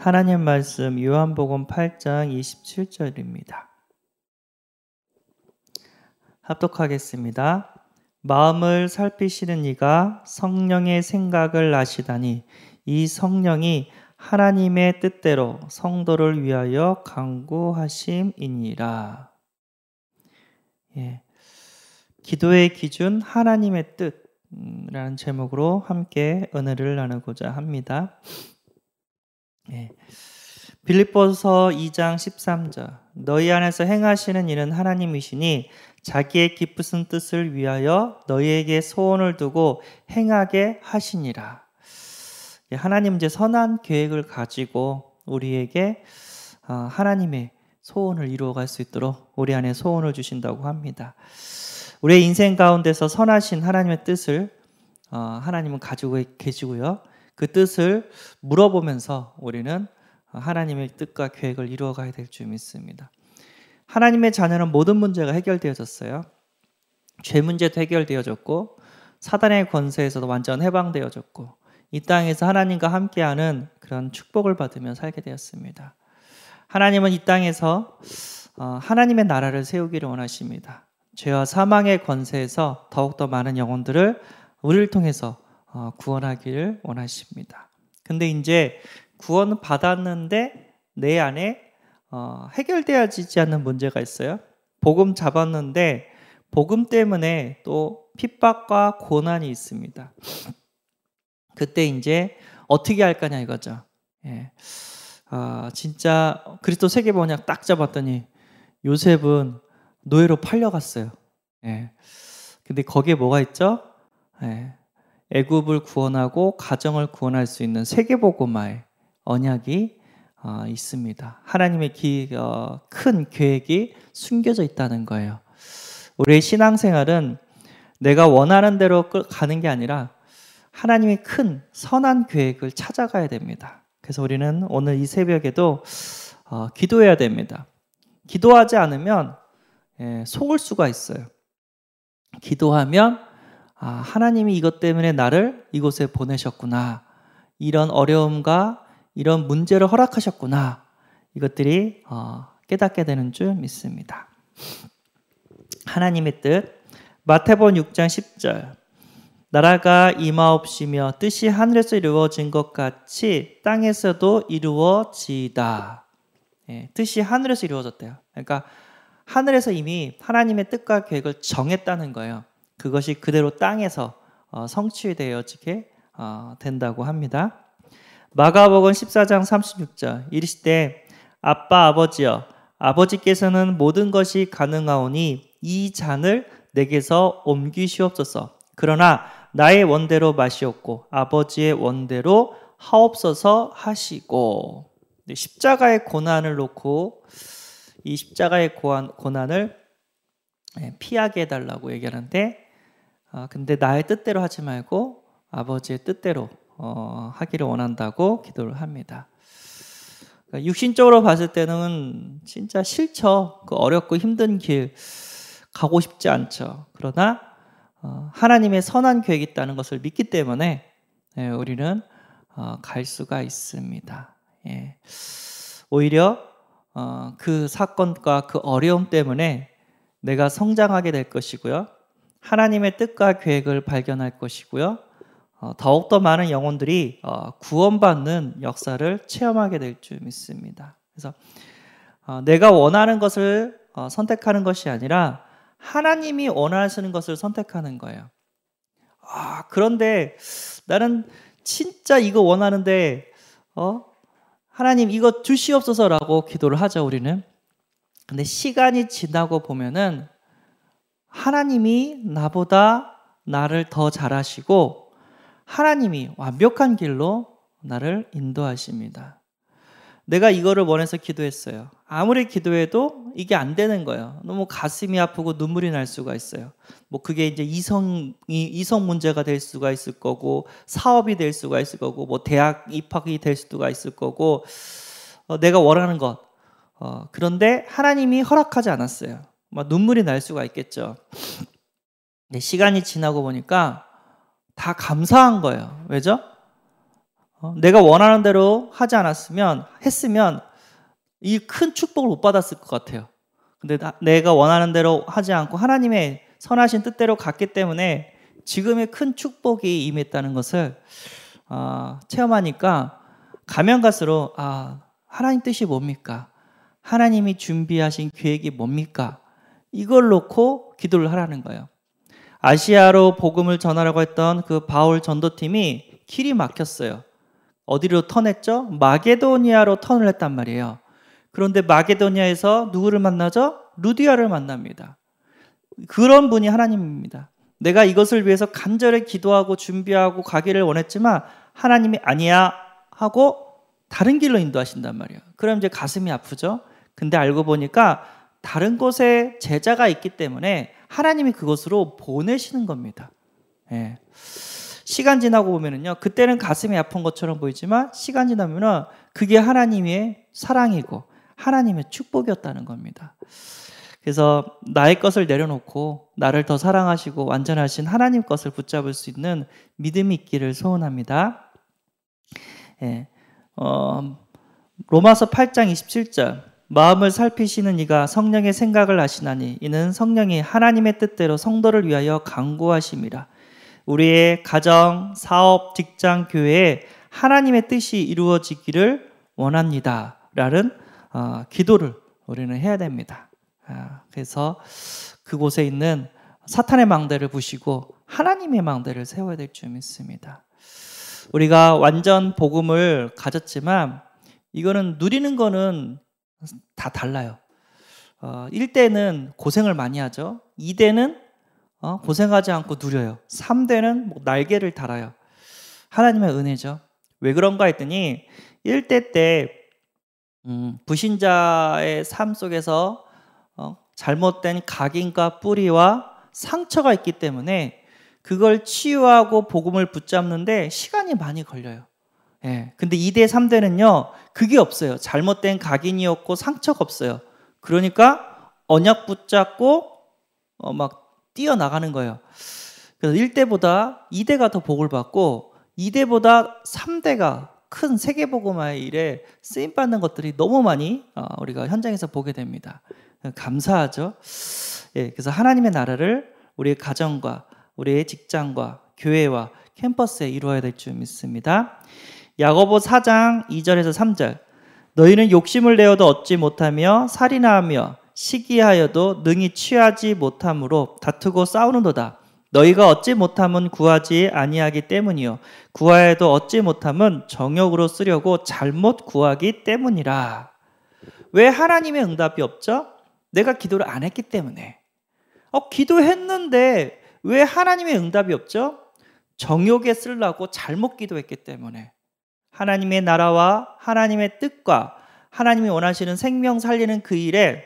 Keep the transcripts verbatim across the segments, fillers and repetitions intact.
하나님 말씀 요한복음 팔 장 이십칠 절입니다. 합독하겠습니다. 마음을 살피시는 이가 성령의 생각을 아시다니 이 성령이 하나님의 뜻대로 성도를 위하여 간구하심이니라. 예. 기도의 기준 하나님의 뜻이라는 제목으로 함께 은혜를 나누고자 합니다. 예. 빌립보서 이 장 십삼 절 너희 안에서 행하시는 이는 하나님이시니 자기의 기쁘신 뜻을 위하여 너희에게 소원을 두고 행하게 하시니라. 예, 하나님 이제 선한 계획을 가지고 우리에게 하나님의 소원을 이루어갈 수 있도록 우리 안에 소원을 주신다고 합니다. 우리의 인생 가운데서 선하신 하나님의 뜻을 하나님은 가지고 계시고요. 그 뜻을 물어보면서 우리는 하나님의 뜻과 계획을 이루어가야 될 줄 믿습니다. 하나님의 자녀는 모든 문제가 해결되어졌어요. 죄 문제도 해결되어졌고 사단의 권세에서도 완전 해방되어졌고 이 땅에서 하나님과 함께하는 그런 축복을 받으며 살게 되었습니다. 하나님은 이 땅에서 하나님의 나라를 세우기를 원하십니다. 죄와 사망의 권세에서 더욱더 많은 영혼들을 우리를 통해서 구원하기를 원하십니다. 근데 이제 구원을 받았는데 내 안에 해결되어지지 않는 문제가 있어요. 복음 잡았는데 복음 때문에 또 핍박과 고난이 있습니다. 그때 이제 어떻게 할 거냐 이거죠. 예. 아, 진짜 그리스도 세계번역 딱 잡았더니 요셉은 노예로 팔려갔어요. 예. 근데 거기에 뭐가 있죠? 예. 애굽을 구원하고 가정을 구원할 수 있는 세계복음화의 언약이 어, 있습니다. 하나님의 기, 어, 큰 계획이 숨겨져 있다는 거예요. 우리의 신앙생활은 내가 원하는 대로 가는 게 아니라 하나님의 큰 선한 계획을 찾아가야 됩니다. 그래서 우리는 오늘 이 새벽에도 어, 기도해야 됩니다. 기도하지 않으면 예, 속을 수가 있어요. 기도하면 아, 하나님이 이것 때문에 나를 이곳에 보내셨구나. 이런 어려움과 이런 문제를 허락하셨구나. 이것들이 어, 깨닫게 되는 줄 믿습니다. 하나님의 뜻 마태복음 육 장 십 절 나라가 임하옵시며 뜻이 하늘에서 이루어진 것 같이 땅에서도 이루어지이다. 예, 뜻이 하늘에서 이루어졌대요. 그러니까 하늘에서 이미 하나님의 뜻과 계획을 정했다는 거예요. 그것이 그대로 땅에서 어, 성취되어지게 어, 된다고 합니다. 마가복음 십사 장 삼십육 절 이르시되 아빠 아버지여 아버지께서는 모든 것이 가능하오니 이 잔을 내게서 옮기시옵소서. 그러나 나의 원대로 마시옵고 아버지의 원대로 하옵소서 하시고. 십자가의 고난을 놓고 이 십자가의 고난을 피하게 해달라고 얘기하는데 아, 근데 나의 뜻대로 하지 말고 아버지의 뜻대로 어, 하기를 원한다고 기도를 합니다. 그러니까 육신적으로 봤을 때는 진짜 싫죠. 그 어렵고 힘든 길 가고 싶지 않죠. 그러나 어, 하나님의 선한 계획이 있다는 것을 믿기 때문에 예, 우리는 어, 갈 수가 있습니다. 예. 오히려 어, 그 사건과 그 어려움 때문에 내가 성장하게 될 것이고요. 하나님의 뜻과 계획을 발견할 것이고요. 어, 더욱더 많은 영혼들이 어, 구원받는 역사를 체험하게 될 줄 믿습니다. 그래서 어, 내가 원하는 것을 어, 선택하는 것이 아니라 하나님이 원하시는 것을 선택하는 거예요. 아, 그런데 나는 진짜 이거 원하는데 어? 하나님 이거 주시옵소서라고 기도를 하죠, 우리는. 근데 시간이 지나고 보면은 하나님이 나보다 나를 더 잘하시고 하나님이 완벽한 길로 나를 인도하십니다. 내가 이거를 원해서 기도했어요. 아무리 기도해도 이게 안 되는 거예요. 너무 가슴이 아프고 눈물이 날 수가 있어요. 뭐 그게 이제 이성, 이성 문제가 될 수가 있을 거고, 사업이 될 수가 있을 거고, 뭐 대학 입학이 될 수가 있을 거고, 어, 내가 원하는 것. 어, 그런데 하나님이 허락하지 않았어요. 막 눈물이 날 수가 있겠죠. 근데 시간이 지나고 보니까 다 감사한 거예요. 왜죠? 어, 내가 원하는 대로 하지 않았으면 했으면 이 큰 축복을 못 받았을 것 같아요. 근데 나, 내가 원하는 대로 하지 않고 하나님의 선하신 뜻대로 갔기 때문에 지금의 큰 축복이 임했다는 것을 어, 체험하니까 가면 갈수록 아, 하나님 뜻이 뭡니까? 하나님이 준비하신 계획이 뭡니까? 이걸 놓고 기도를 하라는 거예요. 아시아로 복음을 전하라고 했던 그 바울 전도팀이 길이 막혔어요. 어디로 턴했죠? 마게도니아로 턴을 했단 말이에요. 그런데 마게도니아에서 누구를 만나죠? 루디아를 만납니다. 그런 분이 하나님입니다. 내가 이것을 위해서 간절히 기도하고 준비하고 가기를 원했지만 하나님이 아니야 하고 다른 길로 인도하신단 말이에요. 그럼 이제 가슴이 아프죠? 근데 알고 보니까 다른 곳에 제자가 있기 때문에 하나님이 그곳으로 보내시는 겁니다. 예. 시간 지나고 보면은요, 그때는 가슴이 아픈 것처럼 보이지만 시간 지나면은 그게 하나님의 사랑이고 하나님의 축복이었다는 겁니다. 그래서 나의 것을 내려놓고 나를 더 사랑하시고 완전하신 하나님 것을 붙잡을 수 있는 믿음이 있기를 소원합니다. 예. 어, 로마서 팔 장 이십칠 절 마음을 살피시는 이가 성령의 생각을 아시나니 이는 성령이 하나님의 뜻대로 성도를 위하여 간구하심이라. 우리의 가정, 사업, 직장, 교회에 하나님의 뜻이 이루어지기를 원합니다 라는 어, 기도를 우리는 해야 됩니다. 아, 그래서 그곳에 있는 사탄의 망대를 부시고 하나님의 망대를 세워야 될 줄 믿습니다. 우리가 완전 복음을 가졌지만 이거는 누리는 거는 다 달라요. 어, 일 대는 고생을 많이 하죠. 이 대는 어, 고생하지 않고 누려요. 삼 대는 뭐 날개를 달아요. 하나님의 은혜죠. 왜 그런가 했더니 일 대 때 음, 불신자의 삶 속에서 어, 잘못된 각인과 뿌리와 상처가 있기 때문에 그걸 치유하고 복음을 붙잡는데 시간이 많이 걸려요. 예. 근데 이 대, 삼 대는요, 그게 없어요. 잘못된 각인이었고 상처가 없어요. 그러니까 언약 붙잡고 어, 막 뛰어나가는 거예요. 그래서 일 대보다 이 대가 더 복을 받고 이 대보다 삼 대가 큰 세계복음화의 일에 쓰임받는 것들이 너무 많이 어, 우리가 현장에서 보게 됩니다. 감사하죠. 예, 그래서 하나님의 나라를 우리의 가정과 우리의 직장과 교회와 캠퍼스에 이루어야 될 줄 믿습니다. 야고보 사 장 이 절에서 삼 절 너희는 욕심을 내어도 얻지 못하며 살인하며 시기하여도 능히 취하지 못함으로 다투고 싸우는도다. 너희가 얻지 못함은 구하지 아니하기 때문이요 구하여도 얻지 못함은 정욕으로 쓰려고 잘못 구하기 때문이라. 왜 하나님의 응답이 없죠? 내가 기도를 안 했기 때문에. 어, 기도했는데 왜 하나님의 응답이 없죠? 정욕에 쓰려고 잘못 기도했기 때문에. 하나님의 나라와 하나님의 뜻과 하나님이 원하시는 생명 살리는 그 일에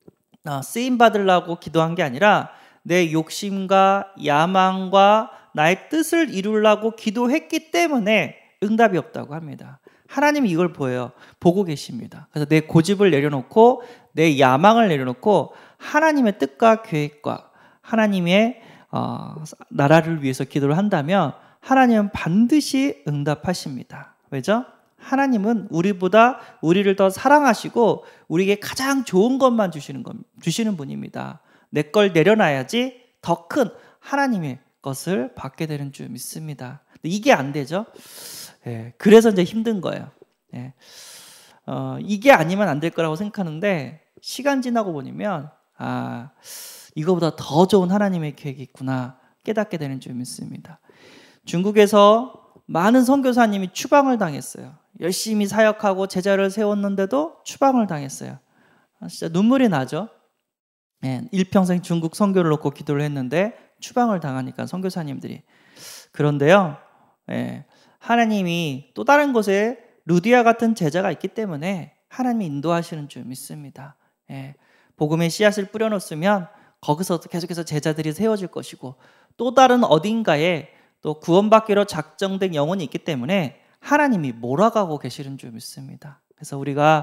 쓰임 받으려고 기도한 게 아니라 내 욕심과 야망과 나의 뜻을 이루려고 기도했기 때문에 응답이 없다고 합니다. 하나님이 이걸 보여요. 보고 계십니다. 그래서 내 고집을 내려놓고 내 야망을 내려놓고 하나님의 뜻과 계획과 하나님의 어, 나라를 위해서 기도를 한다면 하나님은 반드시 응답하십니다. 왜죠? 하나님은 우리보다 우리를 더 사랑하시고 우리에게 가장 좋은 것만 주시는 것, 주시는 분입니다. 내 걸 내려놔야지 더 큰 하나님의 것을 받게 되는 줄 믿습니다. 이게 안 되죠. 예, 그래서 이제 힘든 거예요. 예, 어, 이게 아니면 안 될 거라고 생각하는데 시간 지나고 보면 아, 이거보다 더 좋은 하나님의 계획이 있구나 깨닫게 되는 줄 믿습니다. 중국에서 많은 선교사님이 추방을 당했어요. 열심히 사역하고 제자를 세웠는데도 추방을 당했어요. 진짜 눈물이 나죠. 예, 일평생 중국 선교를 놓고 기도를 했는데 추방을 당하니까 선교사님들이. 그런데요, 예, 하나님이 또 다른 곳에 루디아 같은 제자가 있기 때문에 하나님이 인도하시는 줄 믿습니다. 예, 복음의 씨앗을 뿌려놓으면 거기서 계속해서 제자들이 세워질 것이고 또 다른 어딘가에 또 구원받기로 작정된 영혼이 있기 때문에 하나님이 몰아가고 계시는 줄 믿습니다. 그래서 우리가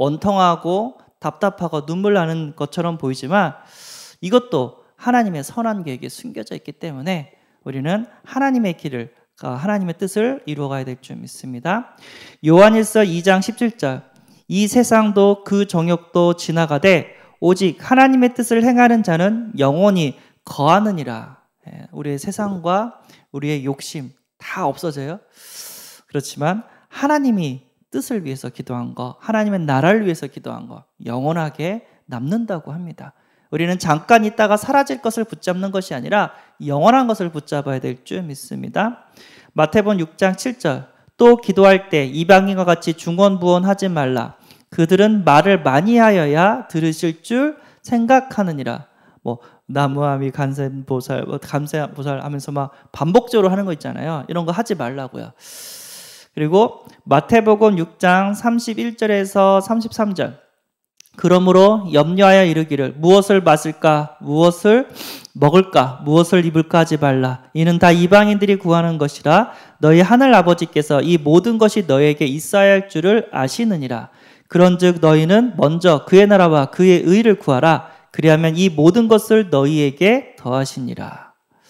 원통하고 답답하고 눈물 나는 것처럼 보이지만 이것도 하나님의 선한 계획에 숨겨져 있기 때문에 우리는 하나님의 길을 하나님의 뜻을 이루어가야 될 줄 믿습니다. 요한일서 이 장 십칠 절 이 세상도 그 정욕도 지나가되 오직 하나님의 뜻을 행하는 자는 영원히 거하느니라. 우리의 세상과 우리의 욕심 다 없어져요. 그렇지만 하나님이 뜻을 위해서 기도한 거, 하나님의 나라를 위해서 기도한 거 영원하게 남는다고 합니다. 우리는 잠깐 있다가 사라질 것을 붙잡는 것이 아니라 영원한 것을 붙잡아야 될 줄 믿습니다. 마태복음 육 장 칠 절 또 기도할 때 이방인과 같이 중언부언하지 말라. 그들은 말을 많이 하여야 들으실 줄 생각하느니라. 뭐 나무아미 간센보살, 뭐 감세보살 하면서 막 반복적으로 하는 거 있잖아요. 이런 거 하지 말라고요. 그리고 마태복음 육 장 삼십일 절에서 삼십삼 절 그러므로 염려하여 이르기를 무엇을 마실까 무엇을 먹을까 무엇을 입을까 하지 말라. 이는 다 이방인들이 구하는 것이라 너희 하늘 아버지께서 이 모든 것이 너희에게 있어야 할 줄을 아시느니라. 그런즉 너희는 먼저 그의 나라와 그의 의를 구하라. 그리하면 이 모든 것을 너희에게 더하시니라.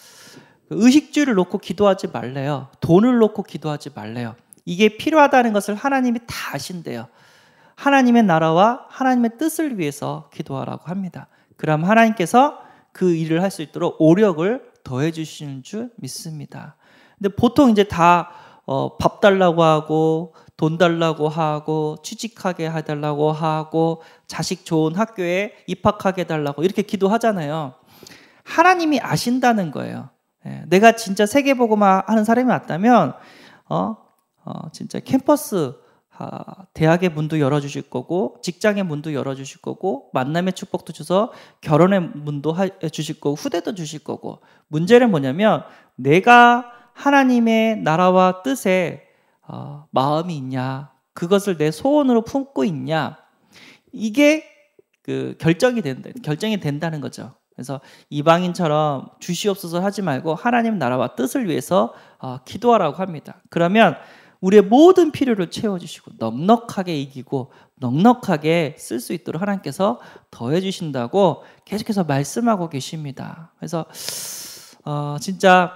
의식주를 놓고 기도하지 말래요. 돈을 놓고 기도하지 말래요. 이게 필요하다는 것을 하나님이 다 아신대요. 하나님의 나라와 하나님의 뜻을 위해서 기도하라고 합니다. 그럼 하나님께서 그 일을 할 수 있도록 오력을 더해 주시는 줄 믿습니다. 근데 보통 이제 다 어, 밥 달라고 하고 돈 달라고 하고 취직하게 해달라고 하고 자식 좋은 학교에 입학하게 해달라고 이렇게 기도하잖아요. 하나님이 아신다는 거예요. 예, 내가 진짜 세계복음화 하는 사람이 맞다면 어, 어, 진짜 캠퍼스 아, 대학의 문도 열어주실 거고 직장의 문도 열어주실 거고 만남의 축복도 주셔서 결혼의 문도 하, 주실 거고 후대도 주실 거고 문제는 뭐냐면 내가 하나님의 나라와 뜻에 어, 마음이 있냐 그것을 내 소원으로 품고 있냐 이게 그 결정이 된다, 결정이 된다는 거죠. 그래서 이방인처럼 주시옵소서 하지 말고 하나님 나라와 뜻을 위해서 어, 기도하라고 합니다. 그러면 우리의 모든 필요를 채워주시고 넉넉하게 이기고 넉넉하게 쓸 수 있도록 하나님께서 더해 주신다고 계속해서 말씀하고 계십니다. 그래서 어, 진짜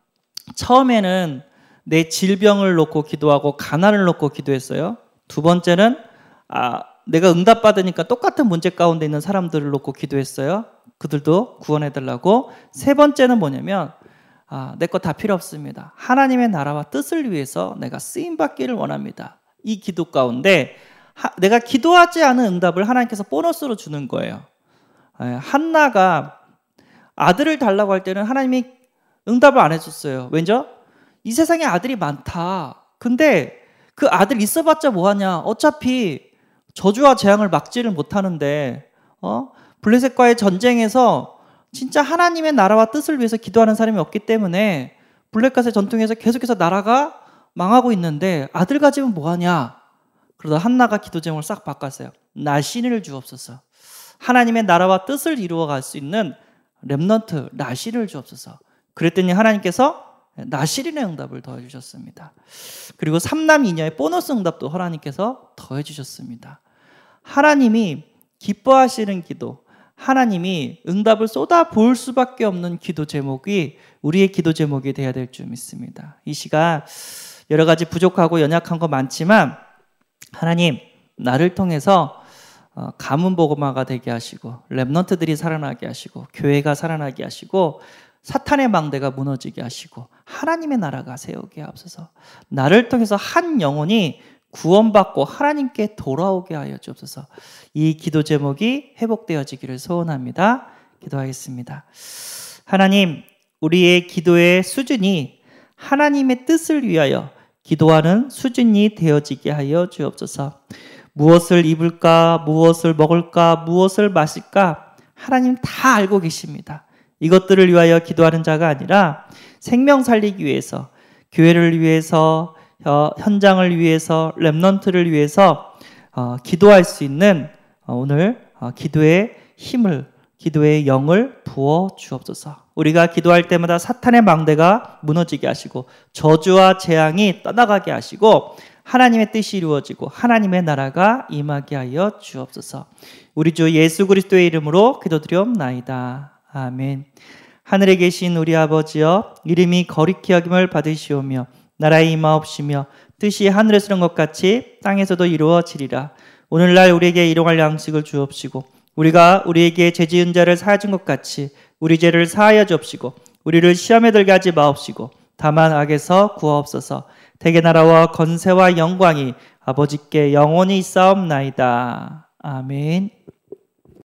처음에는 내 질병을 놓고 기도하고 가난을 놓고 기도했어요. 두 번째는 아, 내가 응답받으니까 똑같은 문제 가운데 있는 사람들을 놓고 기도했어요. 그들도 구원해달라고. 세 번째는 뭐냐면 아, 내 거 다 필요 없습니다. 하나님의 나라와 뜻을 위해서 내가 쓰임받기를 원합니다. 이 기도 가운데 하, 내가 기도하지 않은 응답을 하나님께서 보너스로 주는 거예요. 예, 한나가 아들을 달라고 할 때는 하나님이 응답을 안 해줬어요. 왜죠? 이 세상에 아들이 많다. 근데 그 아들 있어봤자 뭐하냐. 어차피 저주와 재앙을 막지를 못하는데 어? 블레셋과의 전쟁에서 진짜 하나님의 나라와 뜻을 위해서 기도하는 사람이 없기 때문에 블레셋과의 전통에서 계속해서 나라가 망하고 있는데 아들 가지면 뭐하냐. 그러다 한나가 기도 제목을 싹 바꿨어요. 나신을 주옵소서. 하나님의 나라와 뜻을 이루어갈 수 있는 렘넌트 나신을 주옵소서. 그랬더니 하나님께서 나실인의 응답을 더해 주셨습니다. 그리고 삼남 이녀의 보너스 응답도 하나님께서 더해 주셨습니다. 하나님이 기뻐하시는 기도, 하나님이 응답을 쏟아 부을 수밖에 없는 기도 제목이 우리의 기도 제목이 되어야 될 줄 믿습니다. 이 시간 여러 가지 부족하고 연약한 거 많지만 하나님 나를 통해서 가문 복음화가 되게 하시고 렘넌트들이 살아나게 하시고 교회가 살아나게 하시고 사탄의 망대가 무너지게 하시고 하나님의 나라가 세우게 하옵소서. 나를 통해서 한 영혼이 구원받고 하나님께 돌아오게 하여 주옵소서. 이 기도 제목이 회복되어지기를 소원합니다. 기도하겠습니다. 하나님, 우리의 기도의 수준이 하나님의 뜻을 위하여 기도하는 수준이 되어지게 하여 주옵소서. 무엇을 입을까, 무엇을 먹을까, 무엇을 마실까 하나님 다 알고 계십니다. 이것들을 위하여 기도하는 자가 아니라 생명 살리기 위해서, 교회를 위해서, 어, 현장을 위해서, 렘넌트를 위해서 어, 기도할 수 있는 어, 오늘 어, 기도의 힘을, 기도의 영을 부어 주옵소서. 우리가 기도할 때마다 사탄의 망대가 무너지게 하시고 저주와 재앙이 떠나가게 하시고 하나님의 뜻이 이루어지고 하나님의 나라가 임하게 하여 주옵소서. 우리 주 예수 그리스도의 이름으로 기도드리옵나이다. 아멘. 하늘에 계신 우리 아버지여, 이름이 거룩히 여김을 받으시오며 나라의 임하옵시며 뜻이 하늘에서 이룬 것 같이 땅에서도 이루어지리라. 오늘날 우리에게 일용할 양식을 주옵시고 우리가 우리에게 죄 지은 자를 사하여 준 것 같이 우리 죄를 사하여 주옵시고 우리를 시험에 들게 하지 마옵시고 다만 악에서 구하옵소서. 대개 나라와 건세와 영광이 아버지께 영원히 있사옵나이다. 아멘.